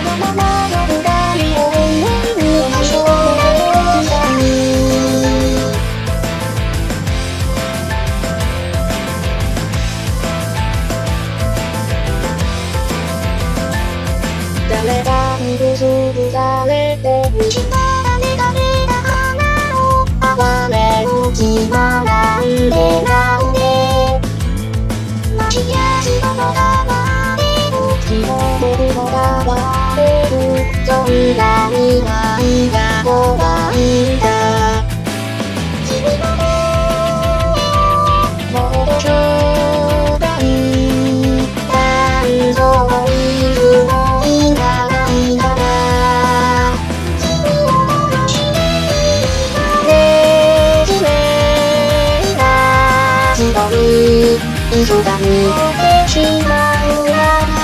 のままの二人を永遠に同じようなことしたい。誰かにくすぐされて失われかけた花を哀れむ気はなんでなんで待ちやすのが割れる気を僕のが割れるそんな未来が怖いんだ。君の声をもっとちょうだい。誕生日のいらないから君を殺してねじれな一人急がに追ってしまうなら